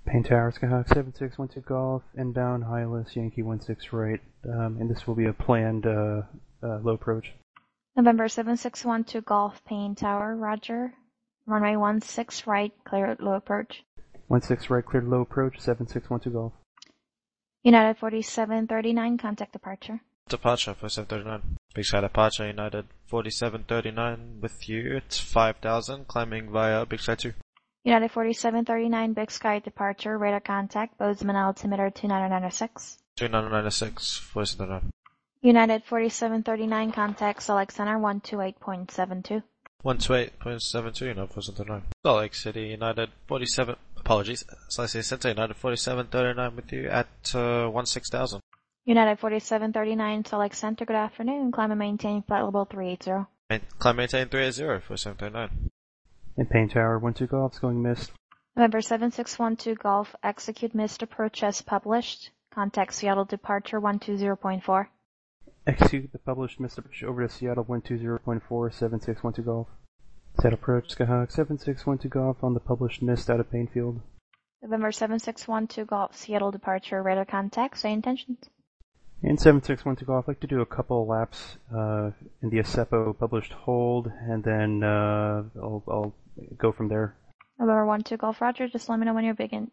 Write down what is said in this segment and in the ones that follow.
Payne Tower, Skyhawk 7612 Golf, inbound, Hylas, Yankee 16 right, and this will be a planned low approach. November 7612 Golf, Payne Tower, Roger. Runway 16 right, clear at low approach. 16 right, cleared low approach, 7612 Golf. United 4739, contact departure. Departure 4739. Big Sky departure, United 4739 with you at 5,000, climbing via Big Sky 2. United 4739, Big Sky departure, radar contact, Bozeman altimeter 2996. 2996, 4739. United 4739, contact Salt Lake Center 128.72. 128.72, United 4739. Salt Lake City, United 47, apologies, Salt Lake City Center, United 4739 with you at 16,000. United 4739, Salt Lake Center, good afternoon, climb and maintain flight level 380. Climb maintain 380, 4739. And Payne Tower 12 Golf is going missed. November 7612 Golf, execute missed approach as published. Contact Seattle departure 120.4. Execute the published missed approach over to Seattle 120.4, 7612 Golf. Set approach, Skyhawk 7612 Golf on the published missed out of Payne Field. November 7612 Golf, Seattle departure, radar contact, say intentions. And 7612 Golf, I'd like to do a couple of laps in the ASEPO published hold, and then I'll go from there. November 12 Golf, Roger, just let me know when you're begin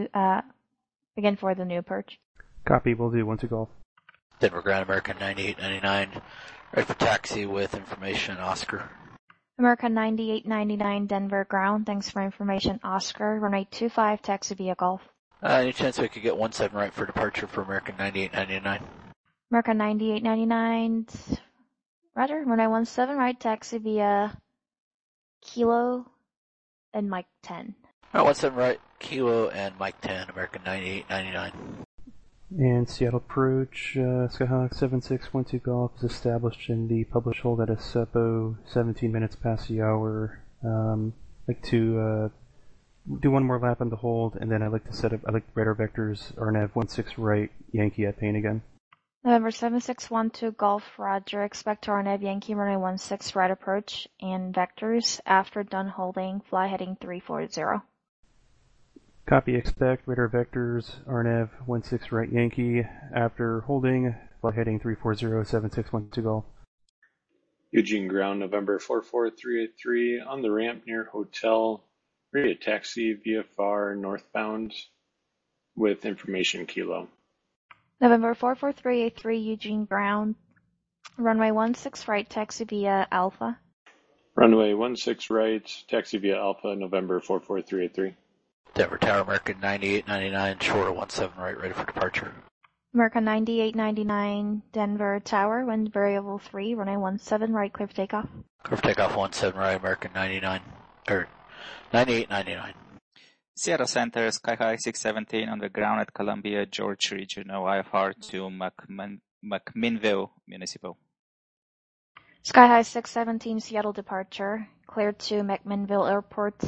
for the new approach. Copy, will do, 12 Golf. Denver Ground American 9899, ready for taxi with information, Oscar. American 9899, Denver Ground, thanks for information, Oscar. Runway 25, taxi via Golf. Any chance we could get 17 right for departure for American 9899? American 9899, Roger. Runway 17 right, taxi via Kilo and Mike 10. Alright, 17 right, Kilo and Mike 10, American 9899. And Seattle approach, Skyhawk 7612 Golf is established in the published hold at ASEPO 17 minutes past the hour. I'd like to do one more lap on the hold, and then I'd like to set up, radar vectors, RNAV 16 right, Yankee at Payne again. November 7612 Golf, Roger. Expect to RNAV Yankee runway 16 right approach and vectors. After done holding, fly heading 340. Copy, expect, radar vectors, RNAV 16 right, Yankee. After holding, fly heading 340, 7612 Golf. Eugene Ground, November 44383, on the ramp near hotel, ready to taxi VFR northbound with information, Kilo. November 44383, Eugene Ground, runway 16 right, taxi via Alpha. Runway 16 right, taxi via Alpha, November 44383. Denver Tower American 9899, short 17 right, ready for departure. American 9899, Denver Tower, wind variable 3, runway 17 right, clear for takeoff. Clear for takeoff 17 right, American 9899. Seattle Center, Skyhigh 617 on the ground at Columbia George Regional IFR to McMinnville Municipal. Skyhigh 617, Seattle departure, cleared to McMinnville Airport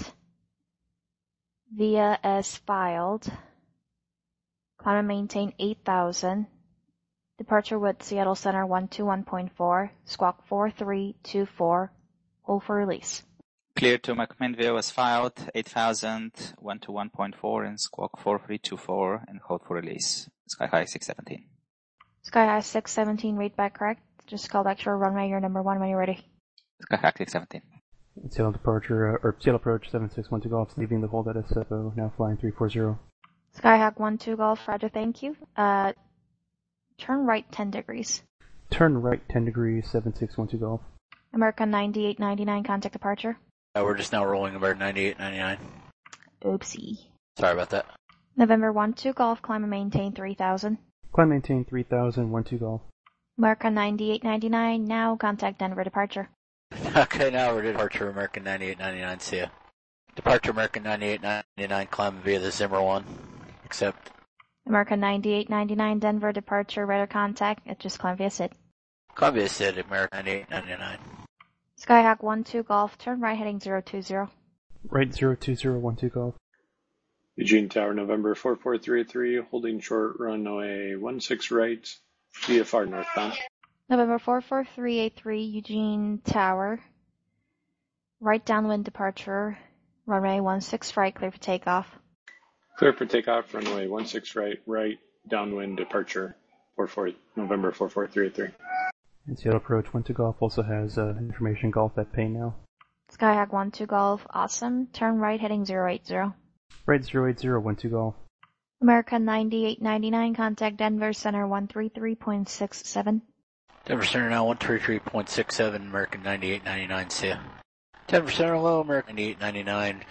via as filed. Climb and maintain 8,000. Departure with Seattle Center 121.4, squawk 4324, hold for release. Clear to McMinnville as filed, 8,000, 121.4 and squawk 4324 and hold for release. Skyhigh 617. Skyhigh 617, read back correct. Just call back to our runway, your number 1 when you're ready. Skyhigh 617. Seattle departure, or Seattle approach 7612 Golf, leaving the hold at ASEPO, now flying 340. Skyhawk 12 Golf, Roger, thank you. Turn right 10 degrees. Turn right 10 degrees, 7612 Golf. American 9899, contact departure. We're just now rolling American 9899. Oopsie. Sorry about that. November 12 Golf, climb and maintain 3,000. Climb maintain 3000, 12 Golf. American 9899, now contact Denver departure. Okay, now we're departure American 9899, see ya. Departure American 9899, climb via the Zimmer 1. Accept. American 9899, Denver departure, radar contact, it just climb via SID. Climb via SID, American 9899. Skyhawk 12 Golf, turn right heading 020. Right 020, 12 Golf. Eugene Tower, November 44383, holding short runway 16 right, VFR northbound. November 44383, Eugene Tower, right downwind departure, runway 16 right, clear for takeoff. Clear for takeoff, runway 16 right, downwind departure, November 44383. And Seattle Approach 12 Golf also has information golf at Payne now. Skyhawk 12 Golf, awesome. Turn right heading 080. Right 080, 12 Golf. American 9899, contact Denver Center 133.67. Denver Center now 133.67, American 9899, see ya. Denver Center low, American 9899,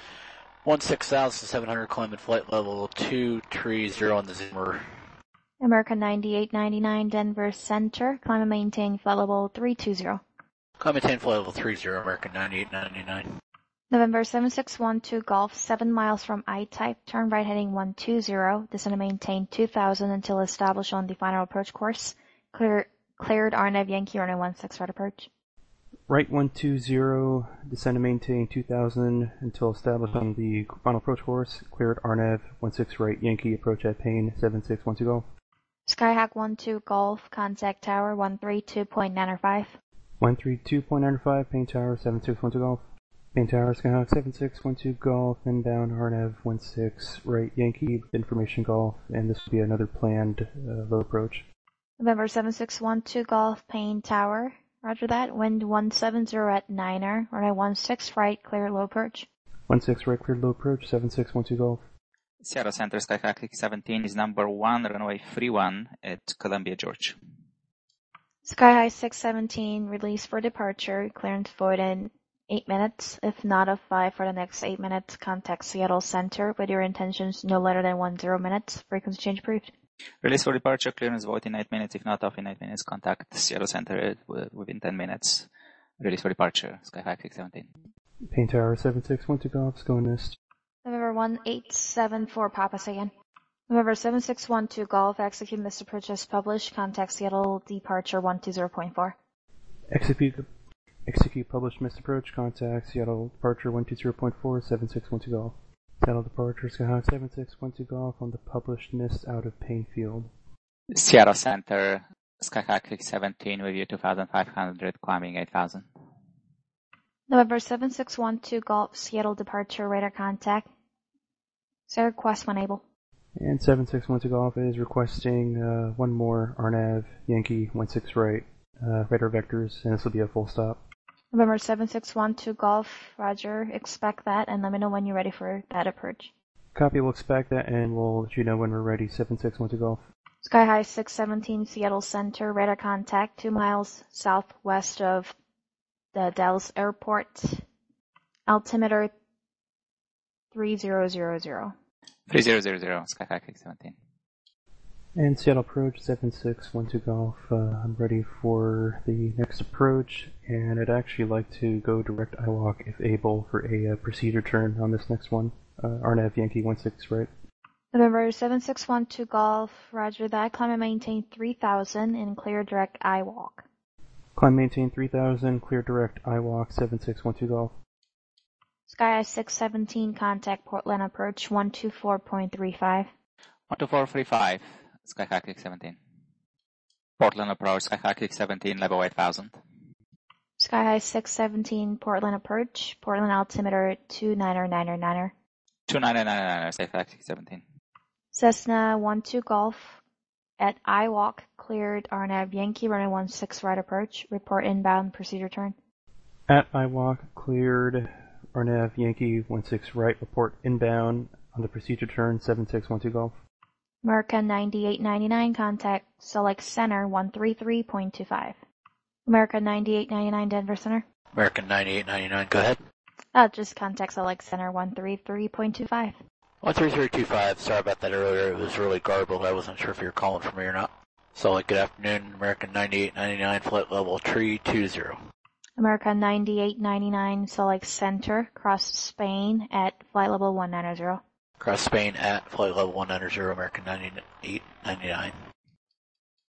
16,700 climb at flight level 230 on the Zimmer. American 9899, Denver Center, climb and maintain flight level 320. Climb and maintain flight level 30, American 9899. November 7612 Golf, 7 miles from I-type, turn right heading 120, descend and maintain 2000 until established on the final approach course. Cleared RNAV Yankee runway 16 right approach. Right 120, descend and maintain 2000 until established on the final approach course. Cleared RNAV 16 right Yankee approach at Payne 7612 Golf. Skyhawk 12 Golf, contact tower 132.95. 132.95 Payne Tower 7612 Golf. Payne Tower Skyhawk 7612 Golf, inbound RNAV 16 right Yankee with information golf, and this will be another planned low approach. November 7612 Golf, Payne Tower. Roger that. Wind 170 at 9er. Runway 16 right, clear low approach. 16 right, cleared low approach, 7612 Golf. Seattle Center Skyhawk 17 is number 1, runway 31 at Columbia, Georgia. Sky High 617, release for departure, clearance void in 8 minutes. If not of 5 for the next 8 minutes, contact Seattle Center with your intentions no later than 10 minutes. Frequency change approved. Release for departure, clearance void in 8 minutes. If not off in 8 minutes, contact Seattle Center within 10 minutes. Release for departure, Skyhawk 617. Payne Tower 7612 Golf, going east. November 1874 Papa again. November 7612 Golf, execute Mr. Approach as published. Contact Seattle departure 120.4. Execute published missed approach. Contact Seattle departure 120.4 7612 Golf. Seattle departure Skyhawk 7612 Golf on the published missed out of Payne Field. Seattle Center Skyhawk 17 with you 2500 climbing 8000. November 7612 Golf, Seattle departure radar contact. Sir, request when able. And 7612 Golf is requesting one more RNAV Yankee 16 right radar vectors, and this will be a full stop. November 7612 Golf, roger, expect that, and let me know when you're ready for that approach. Copy, we'll expect that, and we'll let you know when we're ready. 7612 Golf. Sky High 617 Seattle Center, radar contact 2 miles southwest of the Dallas Airport. Altimeter 3000. 3000, Skyhawk 17. And Seattle approach 7612 Golf. I'm ready for the next approach, and I'd actually like to go direct IWalk if able for a procedure turn on this next one. RNAV Yankee 16 right. November 7612 Golf, roger that. Climb and maintain 3000 and clear direct IWalk. Climb maintain 3000, clear direct IWalk 7612 Golf. Sky High 617, contact Portland approach 124.35. 12435, Skyhawk 17. Portland approach, Skyhawk 17, level 8000. Sky High 617, Portland approach, Portland altimeter 29999. 2999, Skyhawk 17. Cessna 12 Golf, at IWalk, cleared RNAV Yankee runway 16 right approach, report inbound procedure turn. At IWalk, cleared RNAV Yankee 16 right, report inbound on the procedure turn 7612 Golf. American 9899, contact Select Center 133.25. American 9899 Denver Center. American 9899, go ahead. Just contact Select Center 133.25. 13325, sorry about that earlier, it was really garbled, I wasn't sure if you were calling for me or not. Solid, good afternoon, American 9899, flight level 320. American 9899, Select Center, cross Spain at flight level 190. Cross Spain at flight level 190, American 9899.